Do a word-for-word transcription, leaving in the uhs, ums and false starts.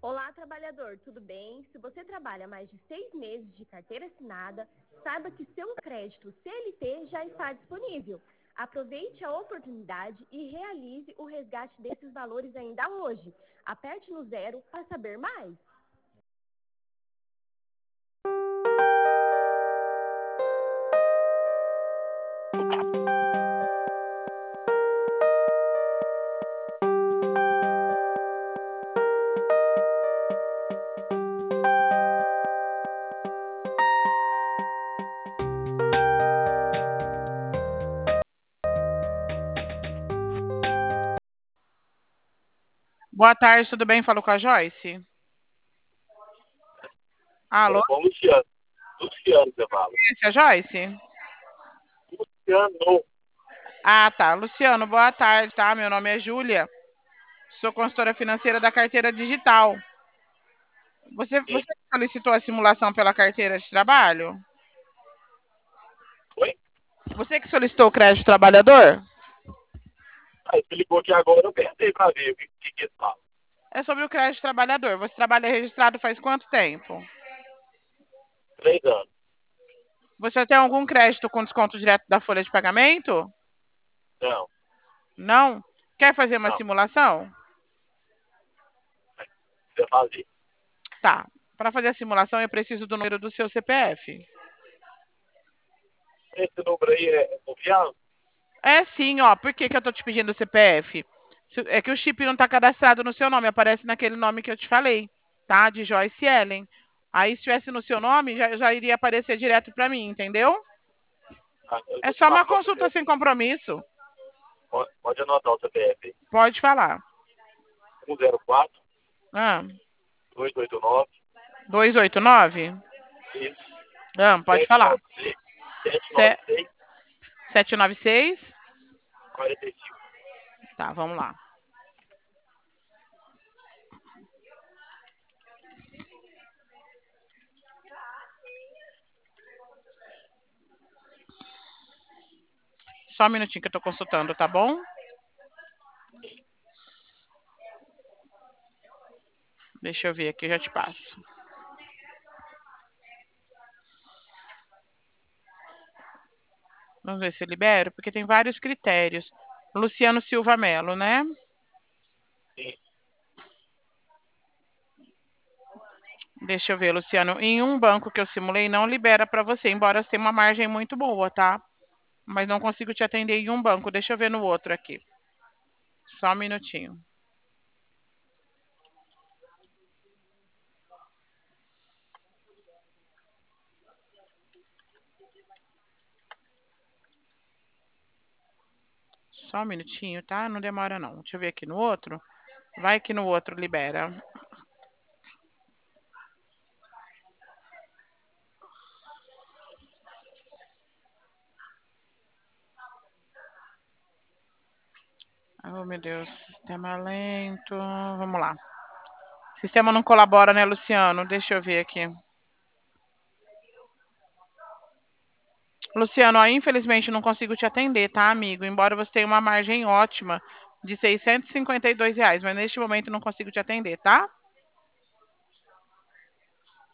Olá, trabalhador, tudo bem? Se você trabalha mais de seis meses de carteira assinada, saiba que seu crédito C L T já está disponível. Aproveite a oportunidade e realize o resgate desses valores ainda hoje. Aperte no zero para saber mais. Boa tarde, tudo bem? Falo com a Joyce. Alô? Com o Luciano. Luciano, você fala. Esse é a Joyce? Luciano. Ah, tá. Luciano, boa tarde, tá? Meu nome é Júlia. Sou consultora financeira da carteira digital. Você, Sim. você solicitou a simulação pela carteira de trabalho? Oi? Você que solicitou o crédito trabalhador? Aí você ligou aqui agora, eu apertei pra ver o que, que, que fala. É sobre o crédito trabalhador. Você trabalha registrado faz quanto tempo? Três anos. Você tem algum crédito com desconto direto da folha de pagamento? Não, Não? Quer fazer uma não. simulação? Você fazia. Tá. Para fazer a simulação, eu preciso do número do seu C P F. Esse número aí é confiável? É sim, ó. Por que, que eu tô te pedindo o C P F? Se- É que o chip não tá cadastrado no seu nome, aparece naquele nome que eu te falei, tá? De Joyce Ellen. Aí, se tivesse no seu nome, já, já iria aparecer direto para mim, entendeu? Ah, eu É vou te só uma passar o consulta C P F. sem compromisso. Pode, pode anotar o C P F aí. Pode falar. um zero quatro, Ah, dois oito nove, duzentos e oitenta e nove? isso, Ah, pode sete falar. nove seis, sete nove Se- seis, setecentos e noventa e seis? quarenta e cinco. Tá, vamos lá. Só um minutinho que eu tô consultando, tá bom? Deixa eu ver aqui, eu já te passo. Vamos ver se eu libero, porque tem vários critérios. Luciano Silva Melo, né? Sim. Deixa eu ver, Luciano. Em um banco que eu simulei, não libera para você, embora você tenha uma margem muito boa, tá? Mas não consigo te atender em um banco. Deixa eu ver no outro aqui. Só um minutinho. Só um minutinho, tá? Não demora não. Deixa eu ver aqui no outro. Vai que no outro libera. Oh, meu Deus. Sistema lento. Vamos lá. Sistema não colabora, né, Luciano? Deixa eu ver aqui. Luciano, ó, infelizmente não consigo te atender, tá, amigo? Embora você tenha uma margem ótima de seiscentos e cinquenta e dois reais, mas neste momento não consigo te atender, tá?